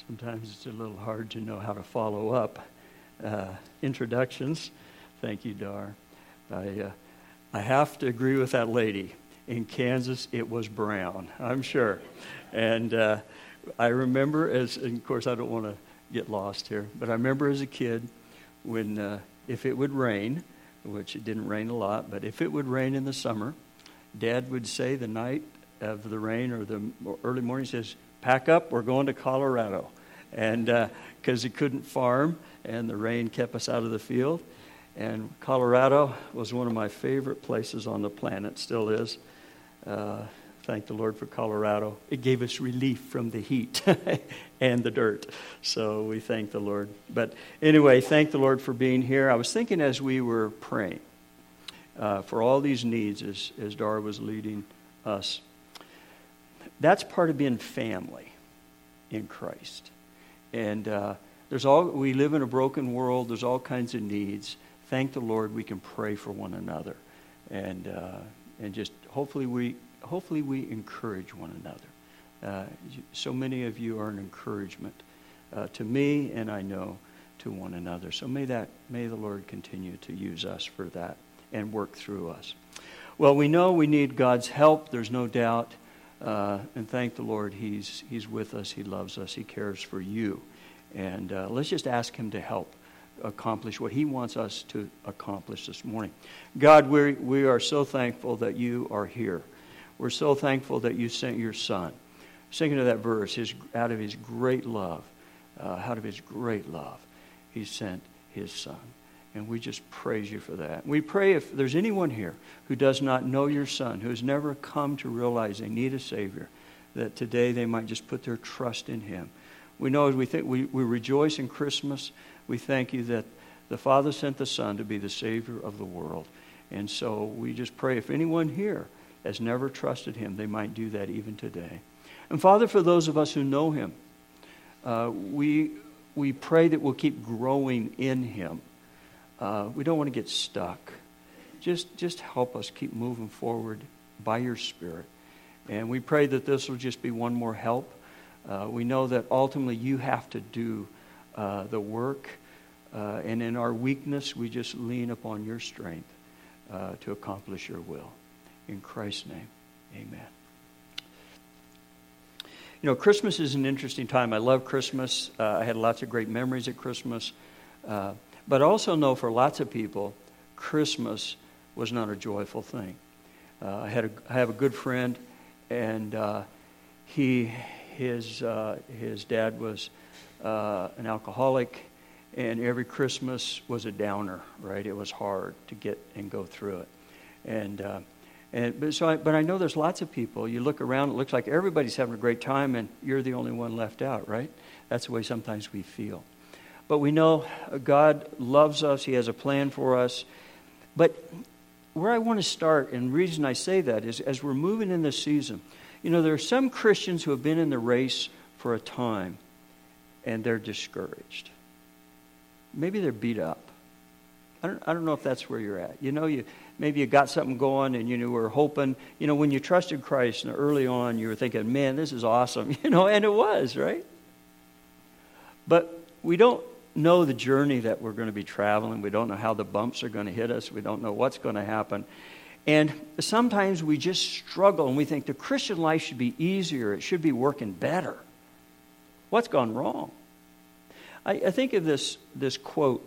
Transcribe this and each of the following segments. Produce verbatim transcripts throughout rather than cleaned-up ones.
Sometimes it's a little hard to know how to follow up. Uh, introductions. Thank you, Dar. I, uh, I have to agree with that lady. In Kansas, it was brown, I'm sure. And uh, I remember as, and of course I don't want to get lost here, but I remember as a kid when uh, if it would rain, which it didn't rain a lot, but if it would rain in the summer, Dad would say the night of the rain or the early morning, he says, pack up, we're going to Colorado. And because uh, he couldn't farm and the rain kept us out of the field. And Colorado was one of my favorite places on the planet, still is. Uh, thank the Lord for Colorado. It gave us relief from the heat and the dirt. So we thank the Lord. But anyway, thank the Lord for being here. I was thinking as we were praying uh, for all these needs as, as Dar was leading us. That's part of being family in Christ. And uh, there's all we live in a broken world. There's all kinds of needs. Thank the Lord we can pray for one another, and uh, and just hopefully we hopefully we encourage one another. Uh, so many of you are an encouragement uh, to me, and I know to one another. So may that may the Lord continue to use us for that and work through us. Well, we know we need God's help. There's no doubt. Uh, and thank the Lord, He's He's with us, He loves us, He cares for you. And uh, let's just ask Him to help accomplish what He wants us to accomplish this morning. God, we we are so thankful that You are here. We're so thankful that You sent Your Son. Singing to that verse, his, out of His great love, uh, out of His great love, He sent His Son. And we just praise You for that. We pray if there's anyone here who does not know Your Son, who has never come to realize they need a Savior, that today they might just put their trust in Him. We know as we think we, we rejoice in Christmas, we thank You that the Father sent the Son to be the Savior of the world. And so we just pray if anyone here has never trusted Him, they might do that even today. And Father, for those of us who know Him, uh, we we pray that we'll keep growing in Him. Uh, we don't want to get stuck. Just just help us keep moving forward by Your Spirit. And we pray that this will just be one more help. Uh, we know that ultimately You have to do uh, the work. Uh, and in our weakness, we just lean upon Your strength uh, to accomplish Your will. In Christ's name, amen. You know, Christmas is an interesting time. I love Christmas. Uh, I had lots of great memories at Christmas. Uh, But I also know for lots of people, Christmas was not a joyful thing. Uh, I had a, I have a good friend, and uh, he his uh, his dad was uh, an alcoholic, and every Christmas was a downer. Right, it was hard to get and go through it, and uh, and but so I, but I know there's lots of people. You look around, it looks like everybody's having a great time, and you're the only one left out. Right, that's the way sometimes we feel. But we know God loves us. He has a plan for us. But where I want to start, and the reason I say that is as we're moving in this season, you know, there are some Christians who have been in the race for a time, and they're discouraged. Maybe they're beat up. I don't, I don't know if that's where you're at. You know, you maybe you got something going, and you know, were hoping. You know, when you trusted Christ, and early on, you were thinking, man, this is awesome. You know, and it was, right? But we don't know the journey that we're going to be traveling. We don't know how the bumps are going to hit us. We don't know what's going to happen. And sometimes we just struggle and we think the Christian life should be easier. It should be working better. What's gone wrong? I, I think of this, this quote.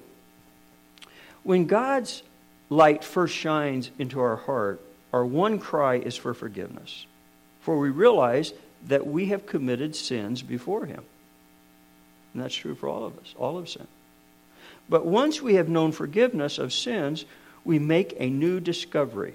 When God's light first shines into our heart, our one cry is for forgiveness. For we realize that we have committed sins before Him. And that's true for all of us. All have sinned. But once we have known forgiveness of sins, we make a new discovery.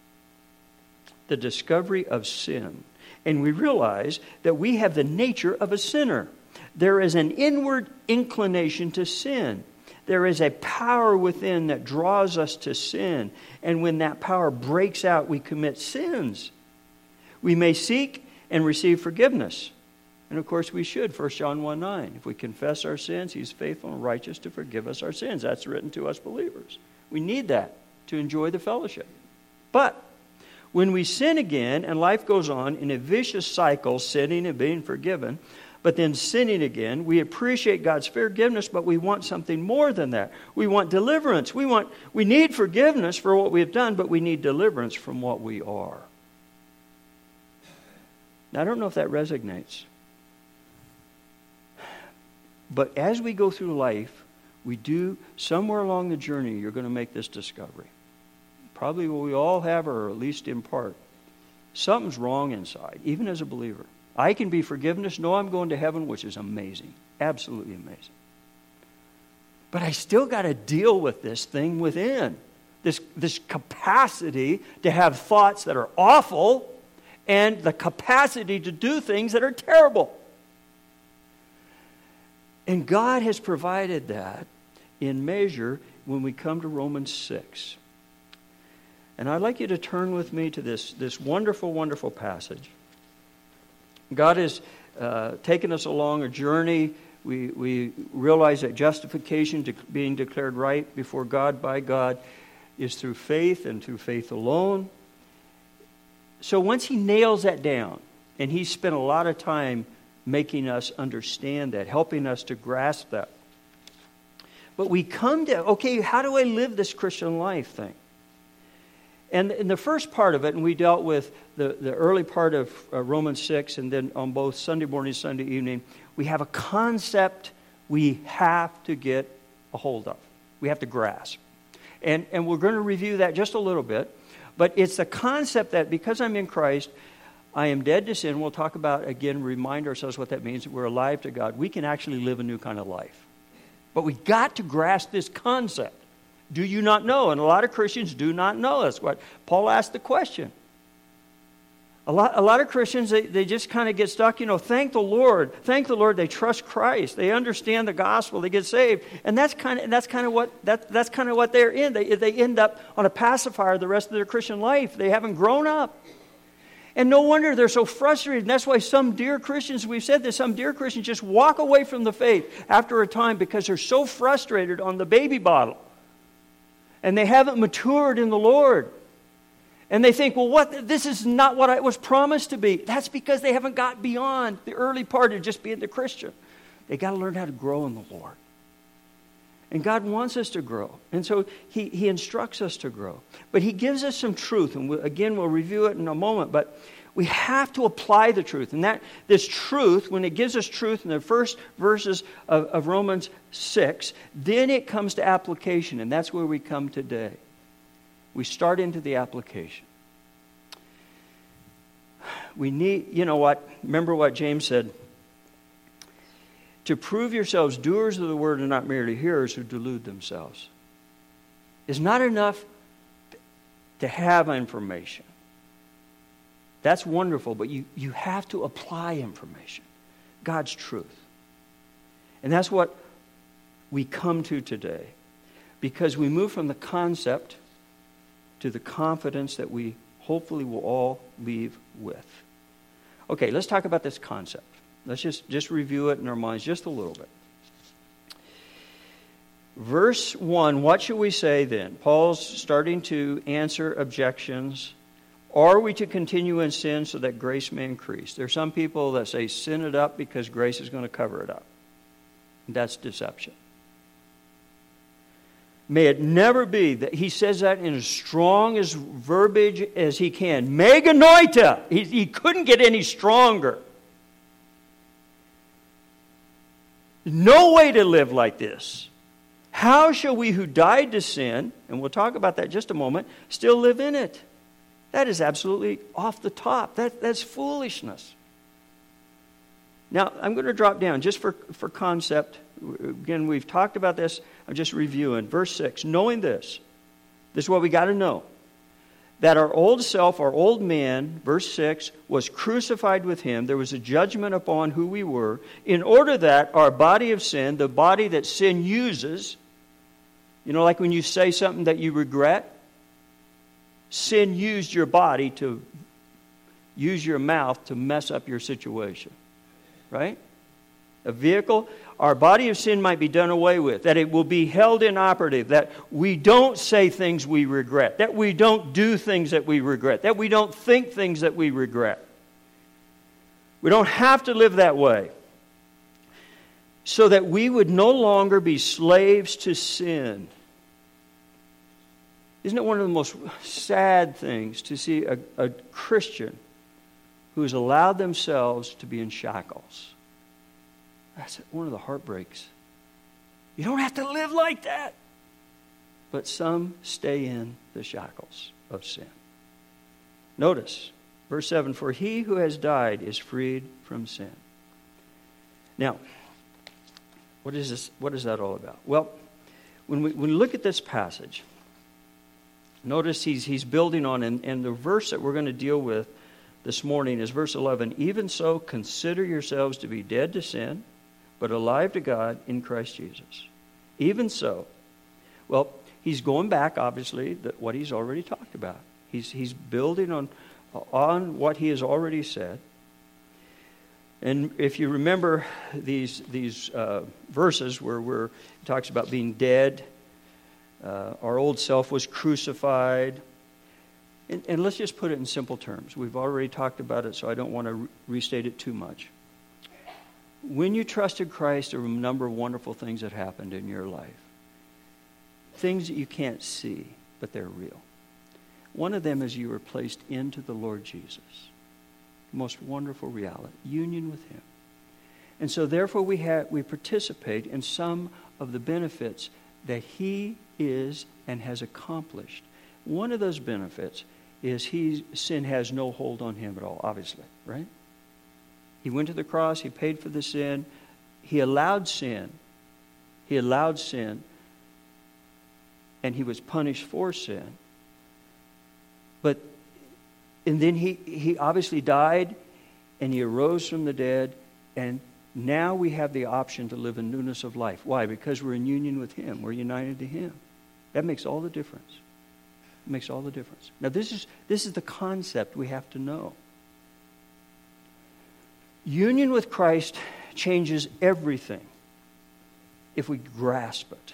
The discovery of sin. And we realize that we have the nature of a sinner. There is an inward inclination to sin. There is a power within that draws us to sin. And when that power breaks out, we commit sins. We may seek and receive forgiveness. And of course we should, First John one nine. If we confess our sins, He's faithful and righteous to forgive us our sins. That's written to us believers. We need that to enjoy the fellowship. But when we sin again and life goes on in a vicious cycle, sinning and being forgiven, but then sinning again. We appreciate God's forgiveness, but we want something more than that. We want deliverance. We want, we need forgiveness for what we have done, but we need deliverance from what we are. Now, I don't know if that resonates. But as we go through life, we do, somewhere along the journey, you're going to make this discovery. Probably what we all have, or at least in part. Something's wrong inside, even as a believer. I can be forgiveness, know I'm going to heaven, which is amazing. Absolutely amazing. But I still got to deal with this thing within. This, this capacity to have thoughts that are awful and the capacity to do things that are terrible. And God has provided that in measure when we come to Romans six. And I'd like you to turn with me to this, this wonderful, wonderful passage. God has uh, taken us along a journey. We, we realize that justification, de- being declared right before God by God, is through faith and through faith alone. So once He nails that down, and He spent a lot of time making us understand that, helping us to grasp that. But we come to, okay, how do I live this Christian life thing? And in the first part of it, and we dealt with the, the early part of uh, Romans six, and then on both Sunday morning and Sunday evening, we have a concept we have to get a hold of. We have to grasp. And, and we're going to review that just a little bit. But it's the concept that because I'm in Christ, I am dead to sin. We'll talk about, again, remind ourselves what that means. We're alive to God. We can actually live a new kind of life. But we got to grasp this concept. Do you not know? And a lot of Christians do not know. That's what Paul asked the question. A lot, a lot of Christians, they, they just kind of get stuck, you know, thank the Lord. Thank the Lord. They trust Christ. They understand the gospel. They get saved. And that's kind of that's kind of what that, that's kind of what they're in. They, they end up on a pacifier the rest of their Christian life. They haven't grown up. And no wonder they're so frustrated. And that's why some dear Christians, we've said this, some dear Christians just walk away from the faith after a time because they're so frustrated on the baby bottle. And they haven't matured in the Lord. And they think, well, what? This is not what I was promised to be. That's because they haven't got beyond the early part of just being the Christian. They got to learn how to grow in the Lord. And God wants us to grow. And so He, he instructs us to grow. But He gives us some truth. And we, again, we'll review it in a moment. But we have to apply the truth. And that this truth, when it gives us truth in the first verses of, of Romans six, then it comes to application. And that's where we come today. We start into the application. We need, you know what? Remember what James said. To prove yourselves doers of the word and not merely hearers who delude themselves. It's not enough to have information. That's wonderful, but you, you have to apply information. God's truth. And that's what we come to today. Because we move from the concept to the confidence that we hopefully will all leave with. Okay, let's talk about this concept. Let's just, just review it in our minds just a little bit. Verse one, what should we say then? Paul's starting to answer objections. Are we to continue in sin so that grace may increase? There are some people that say sin it up because grace is going to cover it up. That's deception. May it never be that he says that in as strong as verbiage as he can. Meganoita. He, he couldn't get any stronger. No way to live like this. How shall we who died to sin, and we'll talk about that in just a moment, still live in it? That is absolutely off the top. That, that's foolishness. Now, I'm going to drop down just for, for concept. Again, we've talked about this. I'm just reviewing. Verse six, knowing this. This is what we got to know. That our old self, our old man, verse six, was crucified with him. There was a judgment upon who we were, in order that our body of sin, the body that sin uses, you know, like when you say something that you regret, sin used your body to use your mouth to mess up your situation. Right? A vehicle, our body of sin might be done away with, that it will be held inoperative, that we don't say things we regret, that we don't do things that we regret, that we don't think things that we regret. We don't have to live that way. so that we would no longer be slaves to sin. Isn't it one of the most sad things to see a, a Christian who has allowed themselves to be in shackles? That's one of the heartbreaks. You don't have to live like that. But some stay in the shackles of sin. Notice, verse seven, for he who has died is freed from sin. Now, what is this? What is that all about? Well, when we, when we look at this passage, notice he's, he's building on, and, and the verse that we're going to deal with this morning is verse eleven. Even so, consider yourselves to be dead to sin, but alive to God in Christ Jesus. Even so. Well, he's going back, obviously, to what he's already talked about. He's, he's building on, on what he has already said. And if you remember these, these uh, verses where we're, it talks about being dead, uh, our old self was crucified. And, and let's just put it in simple terms. We've already talked about it, so I don't want to re- restate it too much. When you trusted Christ, there were a number of wonderful things that happened in your life. Things that you can't see, but they're real. One of them is you were placed into the Lord Jesus. Most wonderful reality, union with him. And so therefore we have we participate in some of the benefits that he is and has accomplished. One of those benefits is he sin has no hold on him at all, obviously, right? He went to the cross, he paid for the sin, he allowed sin. He allowed sin, and he was punished for sin. But And then he, he obviously died, and he arose from the dead, and now we have the option to live in newness of life. Why? Because we're in union with him. We're united to him. That makes all the difference. It makes all the difference. Now, this is this is the concept we have to know. Union with Christ changes everything if we grasp it.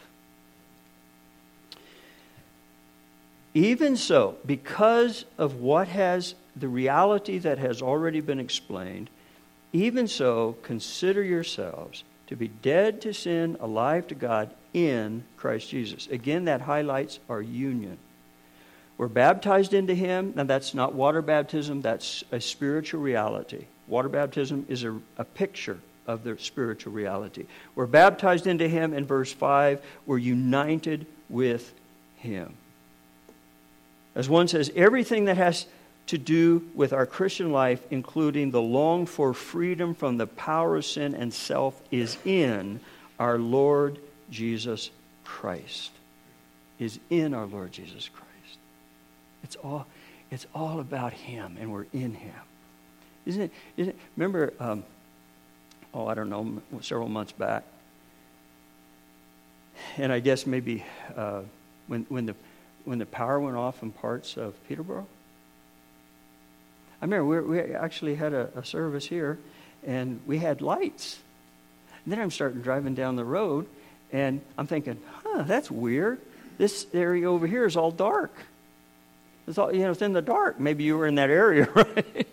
Even so, because of what has, the reality that has already been explained, even so, consider yourselves to be dead to sin, alive to God in Christ Jesus. Again, that highlights our union. We're baptized into him, and that's not water baptism, that's a spiritual reality. Water baptism is a, a picture of the spiritual reality. We're baptized into him, in verse five, we're united with him. As one says, everything that has to do with our Christian life, including the long for freedom from the power of sin and self, is in our Lord Jesus Christ. Is in our Lord Jesus Christ. It's all, it's all about him, and we're in him. Isn't it? Isn't it? Remember, um, oh, I don't know, several months back, and I guess maybe uh, when when the when the power went off in parts of Peterborough. I remember we, we actually had a, a service here, and we had lights. And then I'm starting driving down the road, and I'm thinking, huh, that's weird. This area over here is all dark. It's all, you know, it's in the dark. Maybe you were in that area, right?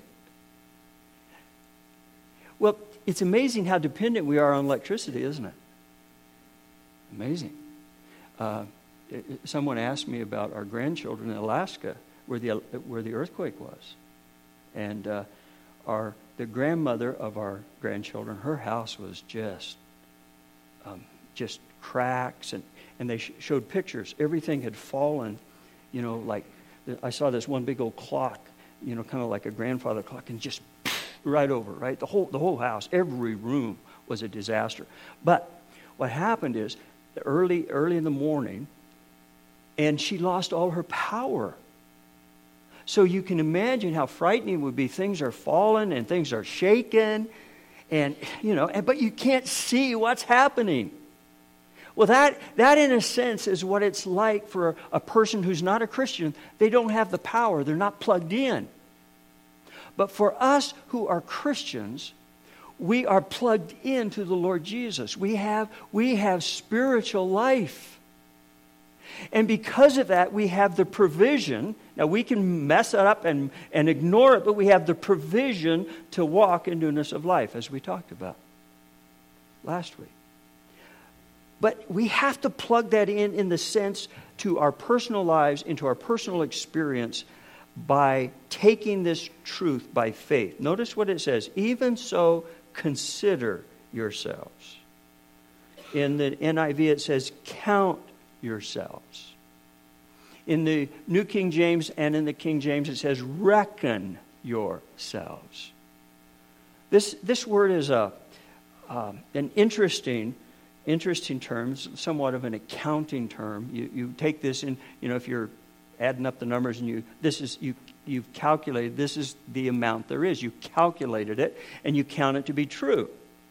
Well, it's amazing how dependent we are on electricity, isn't it? Amazing. Uh, Someone asked me about our grandchildren in Alaska, where the where the earthquake was, and uh, our the grandmother of our grandchildren, her house was just um, just cracks, and and they sh- showed pictures. Everything had fallen, you know. Like I saw this one big old clock, you know, kind of like a grandfather clock, and just right over, right. The whole the whole house, every room was a disaster. But what happened is early early in the morning. And she lost all her power. So you can imagine how frightening it would be. Things are falling and things are shaking. And, you know, but you can't see what's happening. Well, that, that in a sense is what it's like for a person who's not a Christian. They don't have the power. They're not plugged in. But for us who are Christians, we are plugged into the Lord Jesus. We have, we have spiritual life. And because of that, we have the provision. Now, we can mess it up and, and ignore it, but we have the provision to walk in newness of life, as we talked about last week. But we have to plug that in in the sense to our personal lives, into our personal experience, by taking this truth by faith. Notice what it says. Even so, consider yourselves. In the N I V it says, count yourselves. In the New King James and in the King James it says, reckon yourselves. This this word is a uh, an interesting interesting term, somewhat of an accounting term. You you take this in, you know, if you're adding up the numbers and you this is you you've calculated this is the amount there is. You calculated it and you count it to be true.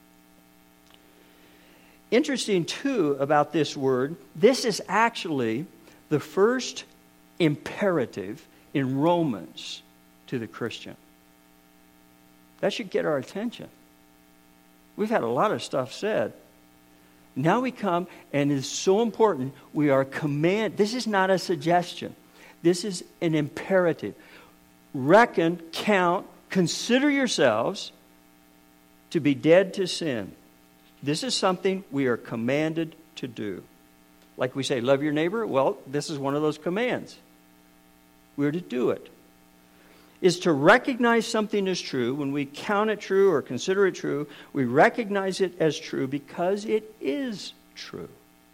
Interesting too about this word, this is actually the first imperative in Romans to the Christian. That should get our attention. We've had a lot of stuff said. Now we come, and it's so important, we are commanded. This is not a suggestion. This is an imperative. Reckon, count, consider yourselves to be dead to sin. This is something we are commanded to do. Like we say, love your neighbor. Well, this is one of those commands. We're to do it. Is to recognize something as true. When we count it true or consider it true, we recognize it as true because it is true.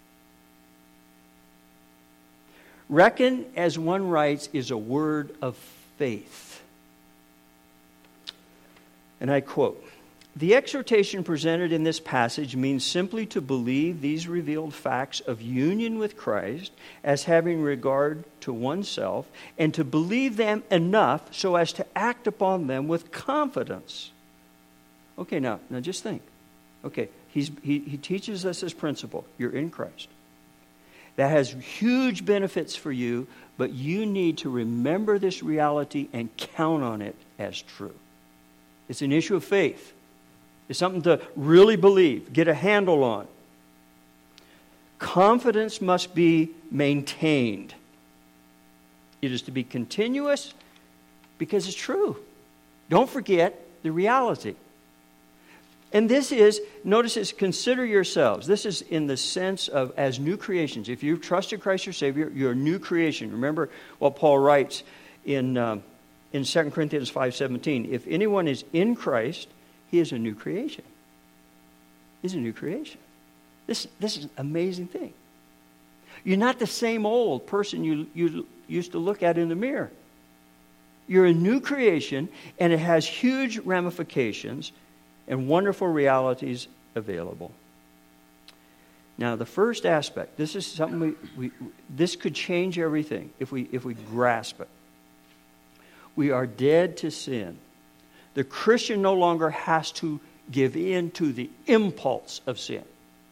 Reckon, as one writes, is a word of faith. And I quote, the exhortation presented in this passage means simply to believe these revealed facts of union with Christ as having regard to oneself, and to believe them enough so as to act upon them with confidence. Okay, now, now just think. Okay, he's, he, he teaches us this principle. You're in Christ. That has huge benefits for you, but you need to remember this reality and count on it as true. It's an issue of faith. It's something to really believe, get a handle on. Confidence must be maintained. It is to be continuous because it's true. Don't forget the reality. And this is, notice it's consider yourselves. This is in the sense of as new creations. If you've trusted Christ your Savior, you're a new creation. Remember what Paul writes in, um, in Second Corinthians five seventeen. If anyone is in Christ, he is a new creation. He's a new creation. This, this is an amazing thing. You're not the same old person you, you used to look at in the mirror. You're a new creation, and it has huge ramifications and wonderful realities available. Now, the first aspect, this is something we, we this could change everything if we if we grasp it. We are dead to sin. The Christian no longer has to give in to the impulse of sin.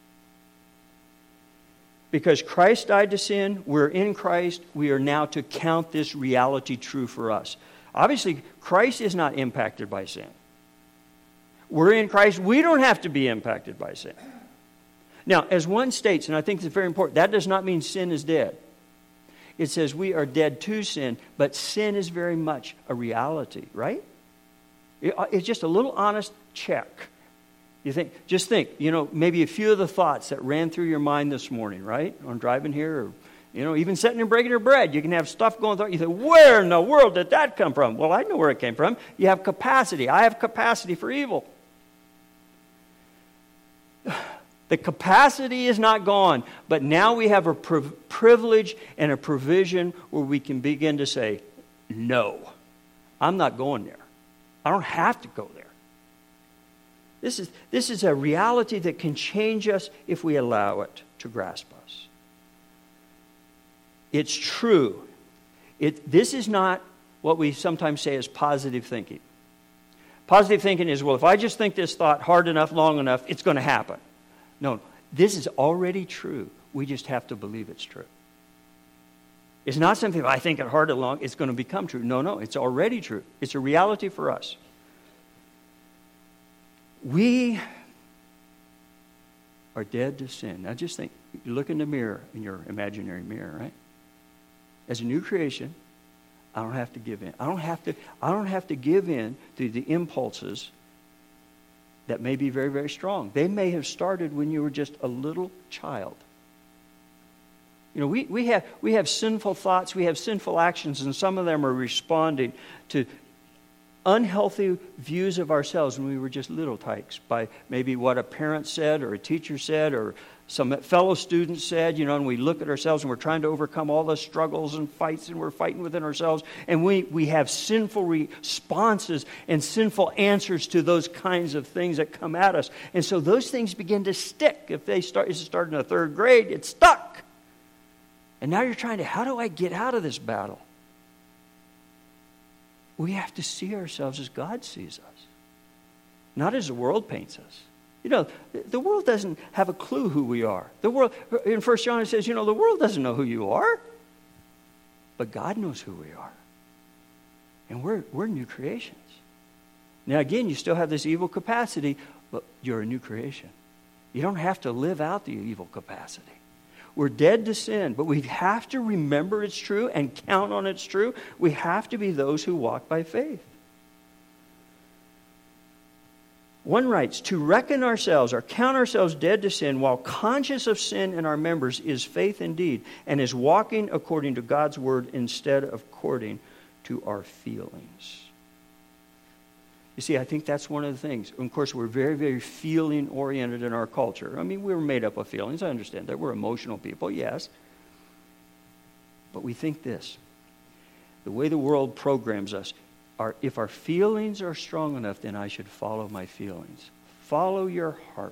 Because Christ died to sin, we're in Christ, we are now to count this reality true for us. Obviously, Christ is not impacted by sin. We're in Christ, we don't have to be impacted by sin. Now, as one states, and I think it's very important, that does not mean sin is dead. It says we are dead to sin, but sin is very much a reality, right? It's just a little honest check. You think, just think, you know, maybe a few of the thoughts that ran through your mind this morning, right? On driving here, or, you know, even sitting and breaking your bread. You can have stuff going through. You think, where in the world did that come from? Well, I know where it came from. You have capacity. I have capacity for evil. The capacity is not gone, but now we have a priv- privilege and a provision where we can begin to say, no, I'm not going there. I don't have to go there. This is, this is a reality that can change us if we allow it to grasp us. It's true. It, this is not what we sometimes say is positive thinking. Positive thinking is, well, if I just think this thought hard enough, long enough, it's going to happen. No, this is already true. We just have to believe it's true. It's not something, if I think it hard and long, it's going to become true. No, no, it's already true. It's a reality for us. We are dead to sin. Now just think, you look in the mirror, in your imaginary mirror, right? As a new creation, I don't have to give in. I don't have to, I don't have to give in to the impulses that may be very, very strong. They may have started when you were just a little child. You know, we, we have we have sinful thoughts, we have sinful actions, and some of them are responding to unhealthy views of ourselves when we were just little tykes by maybe what a parent said or a teacher said or some fellow students said, you know, and we look at ourselves and we're trying to overcome all the struggles and fights and we're fighting within ourselves. And we, we have sinful responses and sinful answers to those kinds of things that come at us. And so those things begin to stick. If they start, if you start in the third grade, it's stuck. And now you're trying to, how do I get out of this battle? We have to see ourselves as God sees us, not as the world paints us. You know, the world doesn't have a clue who we are. The world, in First John, it says, you know, the world doesn't know who you are, but God knows who we are. And we're, we're new creations. Now, again, you still have this evil capacity, but you're a new creation. You don't have to live out the evil capacity. We're dead to sin, but we have to remember it's true and count on it's true. We have to be those who walk by faith. One writes, to reckon ourselves or count ourselves dead to sin while conscious of sin in our members is faith indeed, and is walking according to God's word instead of according to our feelings. You see, I think that's one of the things. Of course, we're very, very feeling-oriented in our culture. I mean, we're made up of feelings. I understand that. We're emotional people, yes. But we think this. The way the world programs us, are, if our feelings are strong enough, then I should follow my feelings. Follow your heart.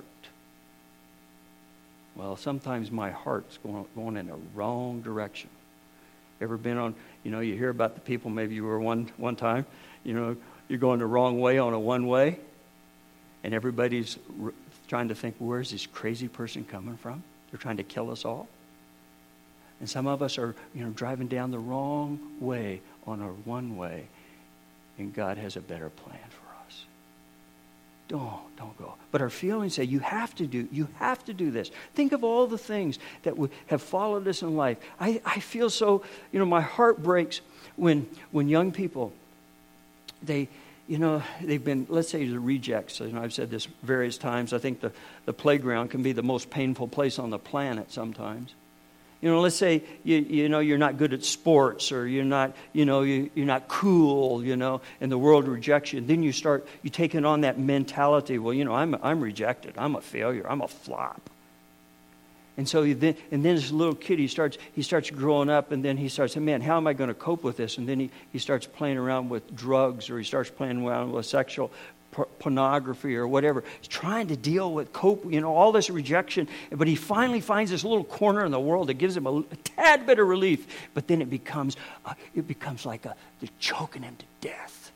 Well, sometimes my heart's going, going in the wrong direction. Ever been on, you know, you hear about the people, maybe you were one, one time, you know, you're going the wrong way on a one-way, and everybody's r- trying to think, where's this crazy person coming from? They're trying to kill us all. And some of us are, you know, driving down the wrong way on a one-way, and God has a better plan for us. Don't, don't go. But our feelings say, you have to do, you have to do this. Think of all the things that would have followed us in life. I, I feel so, you know, my heart breaks when when young people, they, you know, they've been, let's say the rejects. You know, I've said this various times. I think the, the playground can be the most painful place on the planet sometimes. You know, let's say, you you know, you're not good at sports, or you're not, you know, you, you're not cool, you know, and the world rejects you. Then you start, you taking on that mentality, well, you know, I'm I'm rejected. I'm a failure. I'm a flop. And so you then, and then this little kid, he starts he starts growing up, and then he starts saying, man, how am I going to cope with this? And then he, he starts playing around with drugs, or he starts playing around with sexual pornography or whatever. He's trying to deal with cope, you know, all this rejection. But he finally finds this little corner in the world that gives him a, a tad bit of relief. But then it becomes, uh, it becomes like a, they're choking him to death.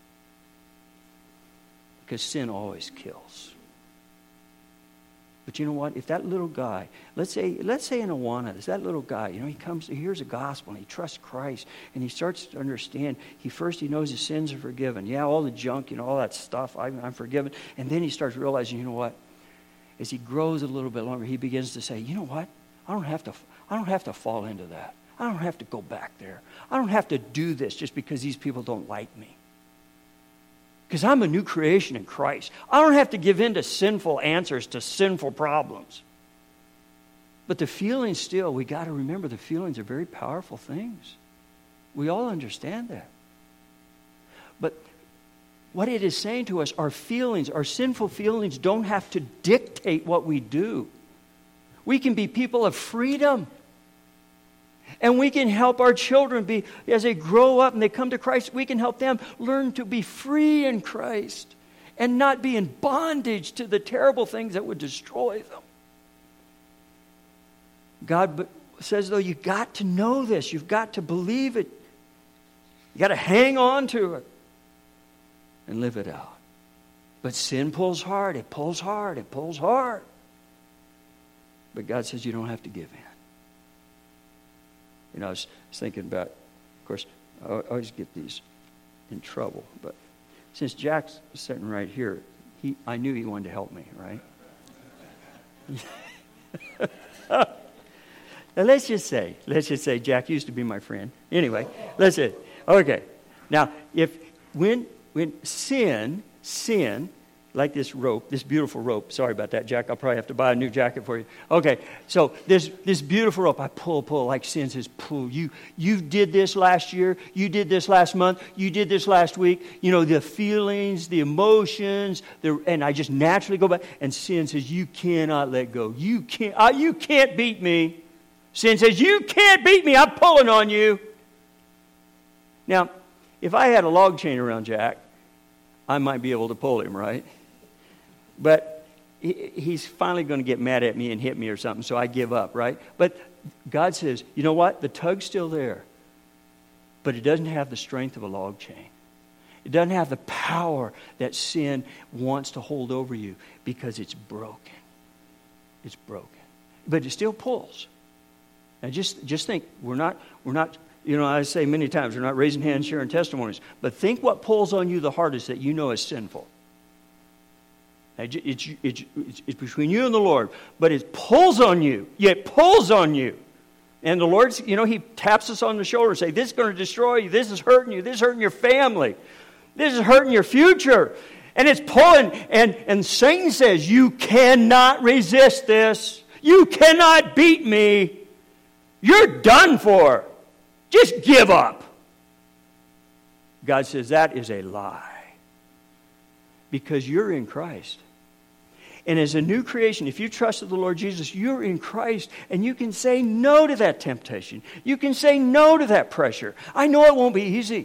Because sin always kills. But you know what? If that little guy, let's say, let's say in Awana, there's that little guy, you know, he comes, he hears the gospel, and he trusts Christ, and he starts to understand. He first, he knows his sins are forgiven. Yeah, all the junk, you know, all that stuff, I'm, I'm forgiven. And then he starts realizing, you know what? As he grows a little bit longer, he begins to say, you know what? I don't have to, I don't have to fall into that. I don't have to go back there. I don't have to do this just because these people don't like me. Because I'm a new creation in Christ. I don't have to give in to sinful answers to sinful problems. But the feelings still, we got to remember the feelings are very powerful things. We all understand that. But what it is saying to us, our feelings, our sinful feelings don't have to dictate what we do. We can be people of freedom. And we can help our children be, as they grow up and they come to Christ, we can help them learn to be free in Christ and not be in bondage to the terrible things that would destroy them. God says, though, you've got to know this. You've got to believe it. You got to hang on to it and live it out. But sin pulls hard. It pulls hard. It pulls hard. But God says you don't have to give in. You know, I was thinking about, of course, I always get these in trouble, but since Jack's sitting right here, he I knew he wanted to help me, right? Now, let's just say, let's just say Jack used to be my friend. Anyway, listen. Okay. Now, if when when sin, sin like this rope, this beautiful rope. Sorry about that, Jack. I'll probably have to buy a new jacket for you. Okay, so this this beautiful rope, I pull, pull, like sin says, pull. You you did this last year. You did this last month. You did this last week. You know, the feelings, the emotions, the, and I just naturally go back. And sin says, you cannot let go. You can't, uh, you can't beat me. Sin says, you can't beat me. I'm pulling on you. Now, if I had a log chain around Jack, I might be able to pull him, right? But he's finally going to get mad at me and hit me or something, so I give up, right? But God says, you know what? The tug's still there, but it doesn't have the strength of a log chain. It doesn't have the power that sin wants to hold over you because it's broken. It's broken. But it still pulls. Now just, just think, we're not, we're not, you know, I say many times, we're not raising hands, sharing testimonies, but think what pulls on you the hardest that you know is sinful. It's, it's, it's, it's between you and the Lord, but it pulls on you. It pulls on you. And the Lord, you know, He taps us on the shoulder and says, this is going to destroy you. This is hurting you. This is hurting your family. This is hurting your future. And it's pulling. And, and Satan says, you cannot resist this. You cannot beat me. You're done for. Just give up. God says, that is a lie. Because you're in Christ. And as a new creation, if you trusted the Lord Jesus, you're in Christ, and you can say no to that temptation. You can say no to that pressure. I know it won't be easy.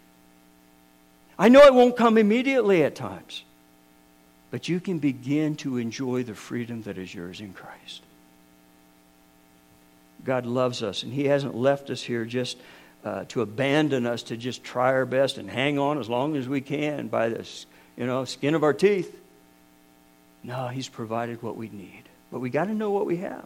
I know it won't come immediately at times. But you can begin to enjoy the freedom that is yours in Christ. God loves us, and He hasn't left us here just uh, to abandon us, to just try our best and hang on as long as we can by the, you know, skin of our teeth. No, He's provided what we need. But we got to know what we have.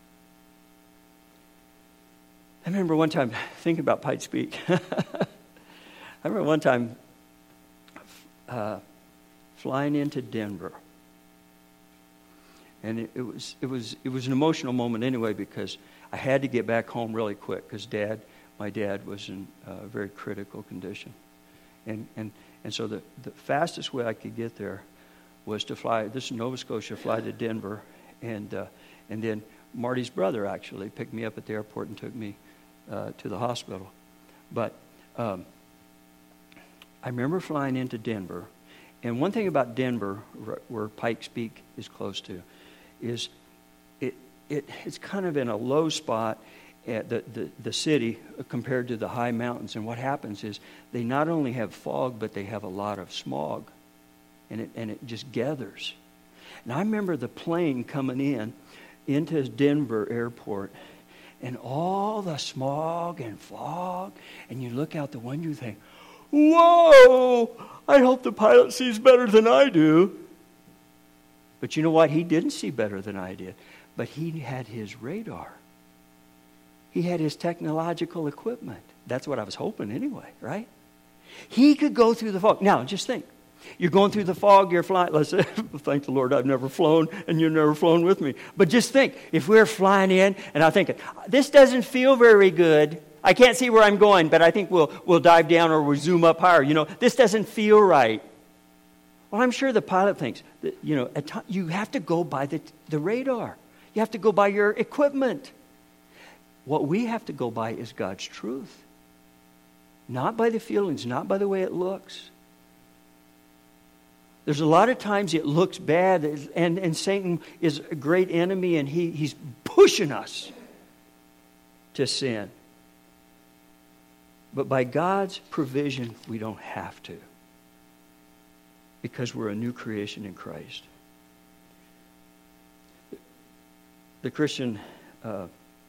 I remember one time, thinking about Pikes Peak, I remember one time uh, flying into Denver. And it, it was it was it was an emotional moment anyway, because I had to get back home really quick because Dad, my dad, was in a very critical condition, and and and so the, the fastest way I could get there was to fly. This is Nova Scotia, fly to Denver, and uh, and then Marty's brother actually picked me up at the airport and took me uh, to the hospital. But um, I remember flying into Denver, and one thing about Denver, where Pikes Peak is close to, is it it it's kind of in a low spot at the, the, the city compared to the high mountains. And what happens is they not only have fog, but they have a lot of smog. And it and it just gathers. And I remember the plane coming in into Denver airport, and all the smog and fog, and you look out the window and you think, whoa, I hope the pilot sees better than I do. But you know what? He didn't see better than I did. But he had his radar. He had his technological equipment. That's what I was hoping anyway, right? He could go through the fog. Now, just think. You're going through the fog, you're flying. Let's say, thank the Lord, I've never flown, and you've never flown with me. But just think, if we're flying in, and I'm thinking, this doesn't feel very good. I can't see where I'm going, but I think we'll we'll dive down or we'll zoom up higher. You know, this doesn't feel right. Well, I'm sure the pilot thinks that, you know, at t- you have to go by the the radar. You have to go by your equipment. What we have to go by is God's truth. Not by the feelings, not by the way it looks. There's a lot of times it looks bad, and, and Satan is a great enemy, and he, he's pushing us to sin. But by God's provision, we don't have to, because we're a new creation in Christ. The Christian uh,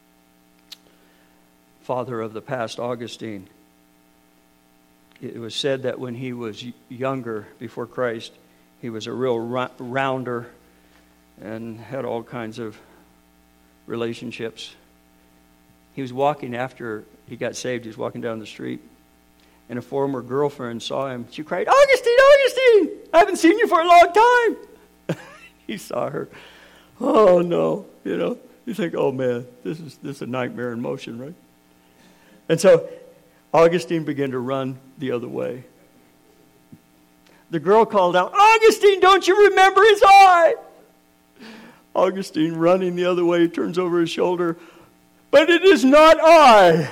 father of the past, Augustine, it was said that when he was younger, before Christ, he was a real rounder and had all kinds of relationships. He was walking after he got saved. He was walking down the street, and a former girlfriend saw him. She cried, "Augustine, Augustine, I haven't seen you for a long time." He saw her. Oh, no. You know, you think, oh, man, this is, this is a nightmare in motion, right? And so Augustine began to run the other way. The girl called out, Augustine, don't you remember his eye? Augustine, running the other way, turns over his shoulder. But it is not I.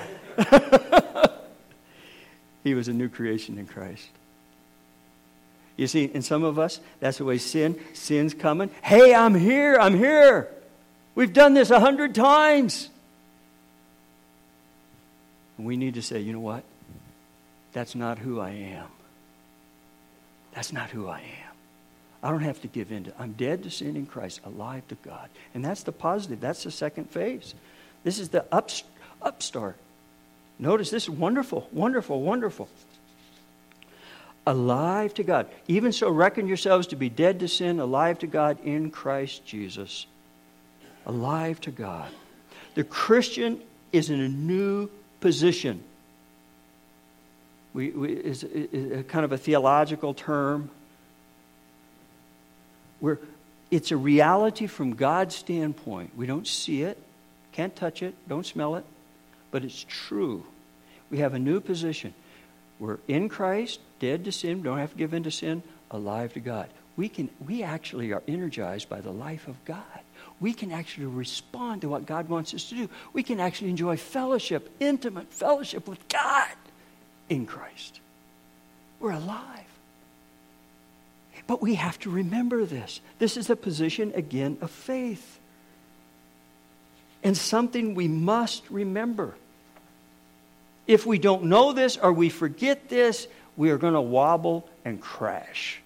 He was a new creation in Christ. You see, in some of us, that's the way sin, sin's coming. Hey, I'm here, I'm here. We've done this a hundred times. And we need to say, you know what? That's not who I am. That's not who I am. I don't have to give in to. I'm dead to sin in Christ, alive to God. And that's the positive. That's the second phase. This is the up, upstart. Notice this is wonderful, wonderful, wonderful. Alive to God. Even so, reckon yourselves to be dead to sin, alive to God in Christ Jesus. Alive to God. The Christian is in a new position. We, we is, is a kind of a theological term. Where it's a reality from God's standpoint. We don't see it, can't touch it, don't smell it, but it's true. We have a new position. We're in Christ, dead to sin, don't have to give in to sin, alive to God. We can. We actually are energized by the life of God. We can actually respond to what God wants us to do. We can actually enjoy fellowship, intimate fellowship with God in Christ. We're alive. But we have to remember this. This is a position, again, of faith. And something we must remember. If we don't know this or we forget this, we are going to wobble and crash.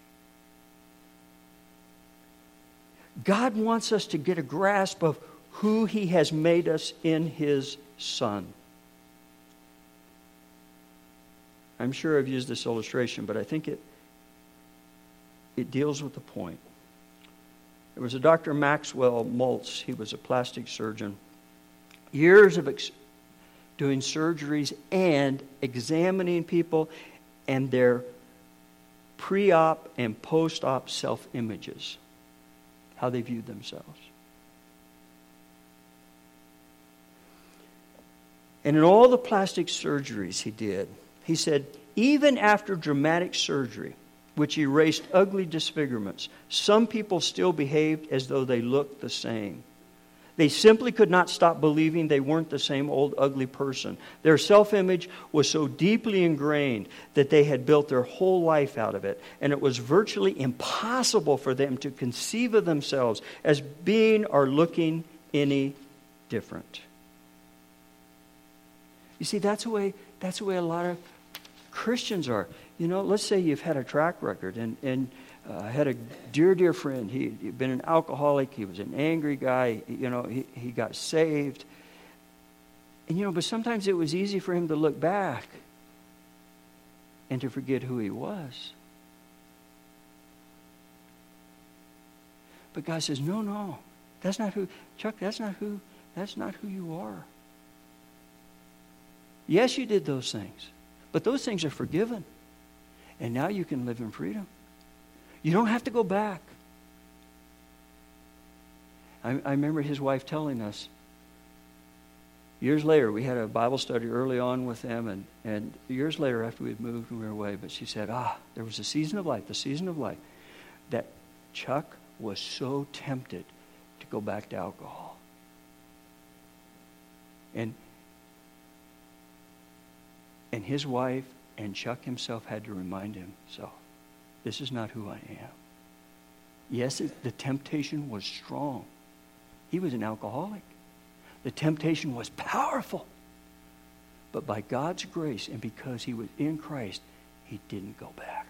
God wants us to get a grasp of who He has made us in His Son. I'm sure I've used this illustration, but I think it It deals with the point. There was a Doctor Maxwell Maltz. He was a plastic surgeon. Years of ex- doing surgeries and examining people and their pre-op and post-op self-images, how they viewed themselves. And in all the plastic surgeries he did, he said, even after dramatic surgery, which erased ugly disfigurements, some people still behaved as though they looked the same. They simply could not stop believing they weren't the same old ugly person. Their self-image was so deeply ingrained that they had built their whole life out of it, and it was virtually impossible for them to conceive of themselves as being or looking any different. You see, that's the way, that's the way a lot of Christians are. You know, let's say you've had a track record, and, and uh, I had a dear, dear friend. He, he'd been an alcoholic. He was an angry guy. You know, he, he got saved. And, you know, but sometimes it was easy for him to look back and to forget who he was. But God says, no, no, that's not who, Chuck, that's not who, that's not who you are. Yes, you did those things, but those things are forgiven. And now you can live in freedom. You don't have to go back. I, I remember his wife telling us, years later, we had a Bible study early on with them, and, and years later after we had moved and we were away, but she said, ah, there was a season of life, the season of life, that Chuck was so tempted to go back to alcohol. And, and his wife and Chuck himself had to remind him, so, this is not who I am. Yes, it, the temptation was strong. He was an alcoholic. The temptation was powerful. But by God's grace and because he was in Christ, he didn't go back.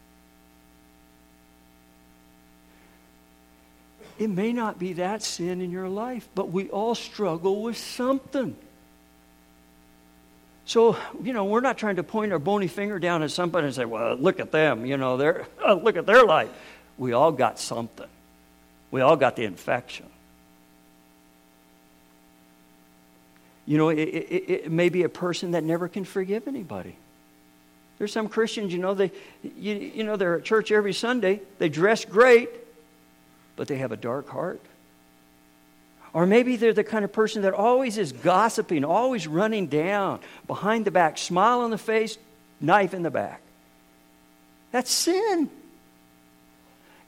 It may not be that sin in your life, but we all struggle with something. So, you know, we're not trying to point our bony finger down at somebody and say, well, look at them, you know, they're, oh, look at their life. We all got something. We all got the infection. You know, it, it, it may be a person that never can forgive anybody. There's some Christians, you know, they, you, you know, they're at church every Sunday. They dress great, but they have a dark heart. Or maybe they're the kind of person that always is gossiping, always running down, behind the back, smile on the face, knife in the back. That's sin.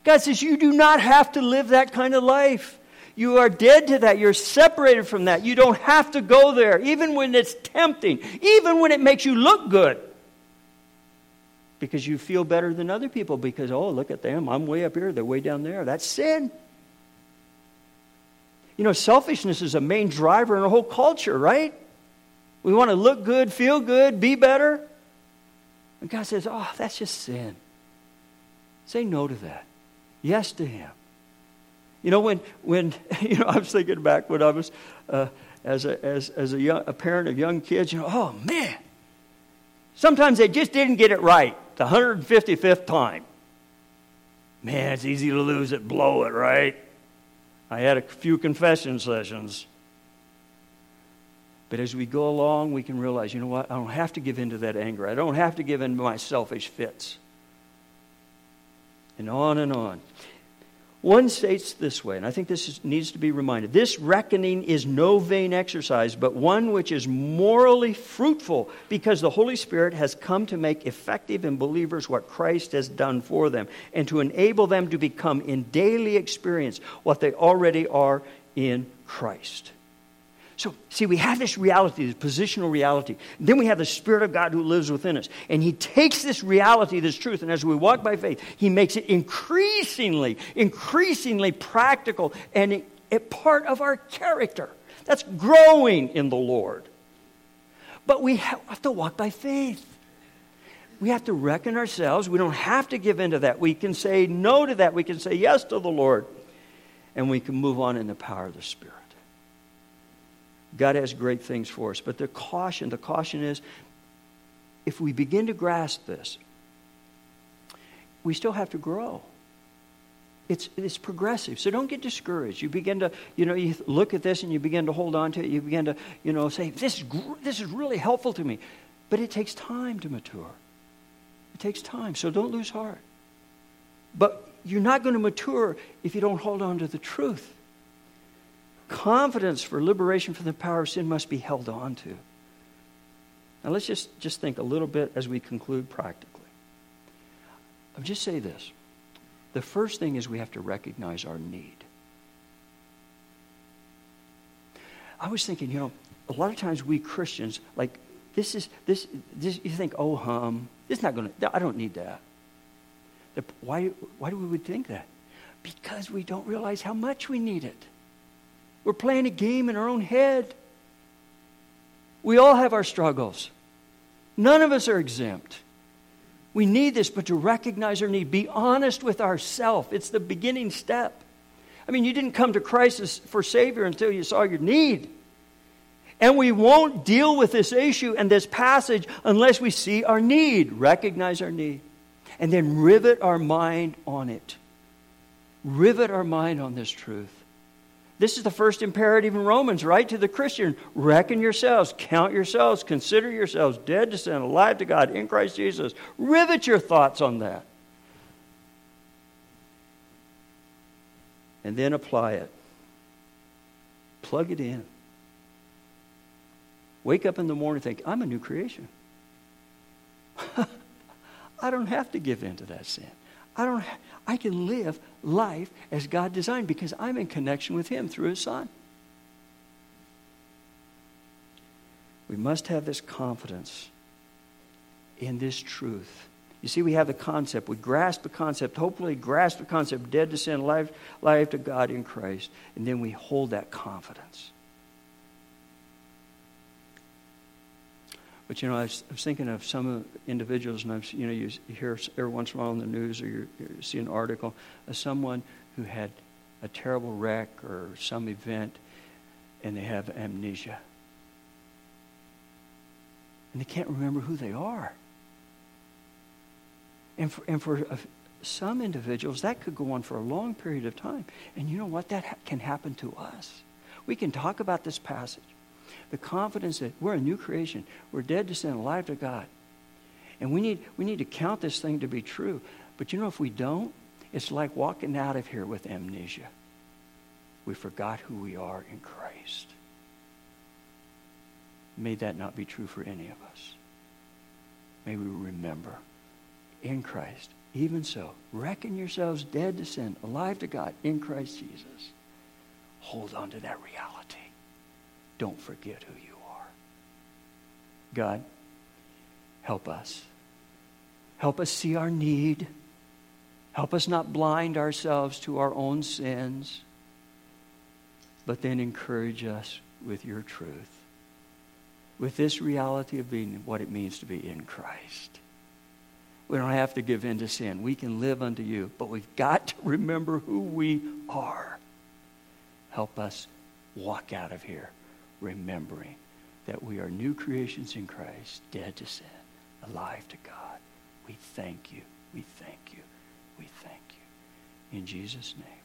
God says you do not have to live that kind of life. You are dead to that. You're separated from that. You don't have to go there, even when it's tempting, even when it makes you look good. Because you feel better than other people because, oh, look at them. I'm way up here. They're way down there. That's sin. You know, selfishness is a main driver in our whole culture, right? We want to look good, feel good, be better. And God says, oh, that's just sin. Say no to that. Yes to Him. You know, when, when you know, I was thinking back when I was, uh, as a, as, as a, young, a parent of young kids, you know, oh, man. Sometimes they just didn't get it right the one hundred fifty-fifth time. Man, it's easy to lose it, blow it, right? I had a few confession sessions. But as we go along, we can realize, you know what? I don't have to give in to that anger. I don't have to give in to my selfish fits. And on and on. One states this way, and I think this is, needs to be reminded. This reckoning is no vain exercise, but one which is morally fruitful, because the Holy Spirit has come to make effective in believers what Christ has done for them, and to enable them to become in daily experience what they already are in Christ. So, see, we have this reality, this positional reality. Then we have the Spirit of God who lives within us. And He takes this reality, this truth, and as we walk by faith, He makes it increasingly, increasingly practical and a, a part of our character. That's growing in the Lord. But we have to walk by faith. We have to reckon ourselves. We don't have to give in to that. We can say no to that. We can say yes to the Lord. And we can move on in the power of the Spirit. God has great things for us. But the caution, the caution is, if we begin to grasp this, we still have to grow. It's, it's progressive. So don't get discouraged. You begin to, you know, you look at this and you begin to hold on to it. You begin to, you know, say, this is, gr- this is really helpful to me. But it takes time to mature. It takes time. So don't lose heart. But you're not going to mature if you don't hold on to the truth. Confidence for liberation from the power of sin must be held on to. Now let's just, just think a little bit as we conclude practically. I'll just say this. The first thing is we have to recognize our need. I was thinking, you know, a lot of times we Christians, like, this is, this, this you think, oh, hum, it's not going to, I don't need that. The, why, why do we would think that? Because we don't realize how much we need it. We're playing a game in our own head. We all have our struggles. None of us are exempt. We need this, but to recognize our need, be honest with ourselves. It's the beginning step. I mean, you didn't come to Christ for Savior until you saw your need. And we won't deal with this issue and this passage unless we see our need, recognize our need, and then rivet our mind on it. Rivet our mind on this truth. This is the first imperative in Romans, right? To the Christian, reckon yourselves, count yourselves, consider yourselves dead to sin, alive to God in Christ Jesus. Rivet your thoughts on that. And then apply it. Plug it in. Wake up in the morning and think, I'm a new creation. I don't have to give in to that sin. I don't. Ha- I can live life as God designed because I'm in connection with Him through His Son. We must have this confidence in this truth. You see, we have the concept. We grasp the concept, hopefully grasp the concept, dead to sin, life, life to God in Christ. And then we hold that confidence. But, you know, I was, I was thinking of some individuals, and I've, you know, you hear every once in a while in the news or you, you see an article of someone who had a terrible wreck or some event, and they have amnesia. And they can't remember who they are. And for, and for uh, some individuals, that could go on for a long period of time. And you know what? That ha- can happen to us. We can talk about this passage. The confidence that we're a new creation. We're dead to sin, alive to God. And we need, we need to count this thing to be true. But you know, if we don't, it's like walking out of here with amnesia. We forgot who we are in Christ. May that not be true for any of us. May we remember in Christ, Even so, reckon yourselves dead to sin, alive to God in Christ Jesus. Hold on to that reality. Don't forget who you are. God, help us. Help us see our need. Help us not blind ourselves to our own sins, but then encourage us with your truth, with this reality of being what it means to be in Christ. We don't have to give in to sin. We can live unto you, but we've got to remember who we are. Help us walk out of here remembering that we are new creations in Christ, dead to sin, alive to God. We thank you. We thank you. We thank you. In Jesus' name.